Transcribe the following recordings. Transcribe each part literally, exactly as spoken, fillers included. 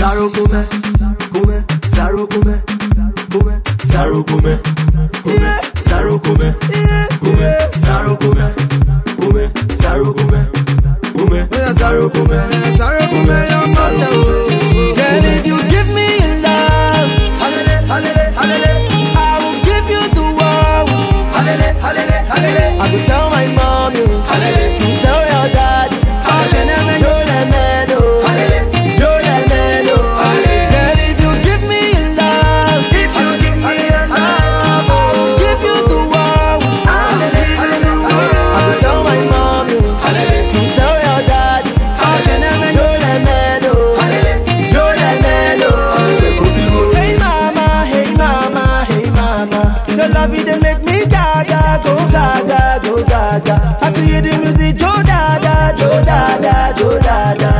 Saro kume, kume, saro kume, kume, saro kume, kume, saro kume, kume, saro kume, kume, saro kume, kume, saro kume, saro kume, your mother. Girl, if you give me your love, halele, halele, halele, I will give you the world. Halele, halele, halele, I will tell my mom you. Halele, to tell your daddy. Halele, yo le meno. Halele, yo le meno. Girl, if you give me your love, if you give me your love, I will give you the world. Halele, halele, I will tell my mom you. Halele, to tell your daddy. Halele, yo le meno. Halele, yo le meno. Hey mama, hey mama, hey mama, your love it dey make me gaga, go gaga, go gaga. I see the music, jo dada, jo dada, jo dada.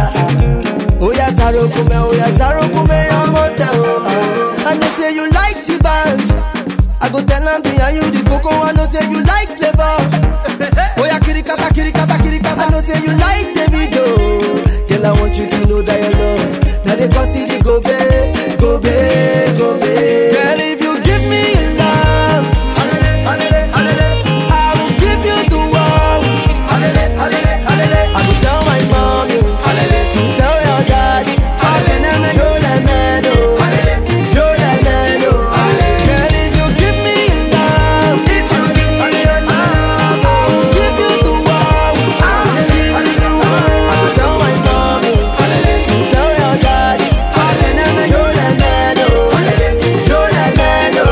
Oh yeah, Saro kume, oh yeah, Saro kume, your mother. I know say you like the band. I go tell them behind you the cocoa. I know say you like flavor. Oh yeah, kirikata, kirikata, kirikata. I know say you like the video. Girl, I want you to know that you love. Now they consider go babe, go babe, go babe. Girl, if you give me your love, halele, halele, halele, I will give you the world. Halele, halele, halele, I will tell my mom you. Halele, to tell your daddy. Halele, yo le meno. Halele, yo le meno. Girl, if you give me your love, if you give me your love, I will give you the world. Halele, halele, I will tell my mom you. Halele, to tell your daddy. Halele, yo le meno. Halele, yo le meno.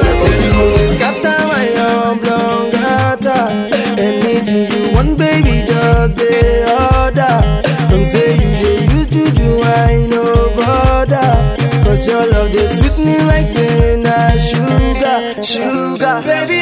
It's got time I am blongata. Anything you want, baby, just the order. Some say you they used to do, I know bother. Cause your love they sweet me like saying that sugar, sugar. Baby,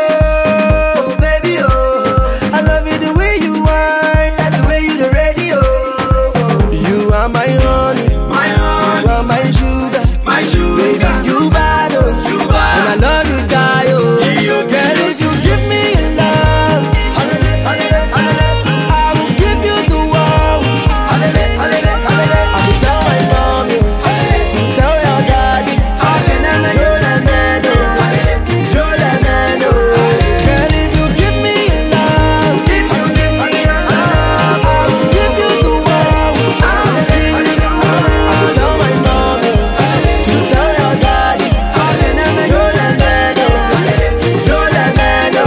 oh, baby, oh, I love it the way you are, the way you the radio. You are my honey, my honey, you are my sugar, my sugar. Baby, you bad, oh, you bad, and I love you, die, oh. Girl, if you give me your love, halele, halele, halele, I will give you the world. Halele, halele, halele, I will tell my mom you. Halele, to tell your daddy. Halele, yo le meno. Halele, yo le meno. Girl, if you give me your love, if you give me your love, I will give you the world. Halele, halele, I will tell my mom you. To tell your daddy. Halele, yo le meno. Yo le meno.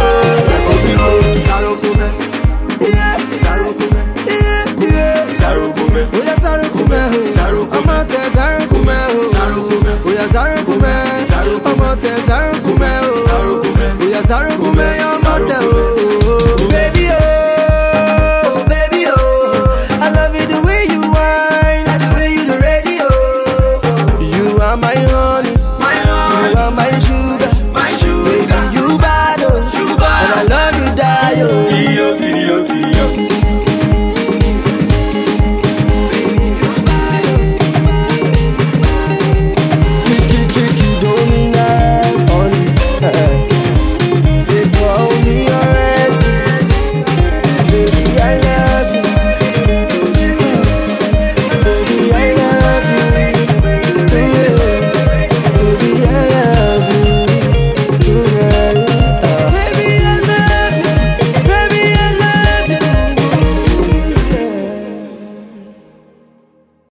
Saro kume, yeah, Saro kume, yeah, yeah, Saro kume, oh yeah, Saro kume, Saro kume, I'm out there, Saro kume, Saro kume, oh yeah, Saro kume, Saro kume, I'm out there, Saro kume, Saro kume, oh yeah, Saro kume, I'm out there.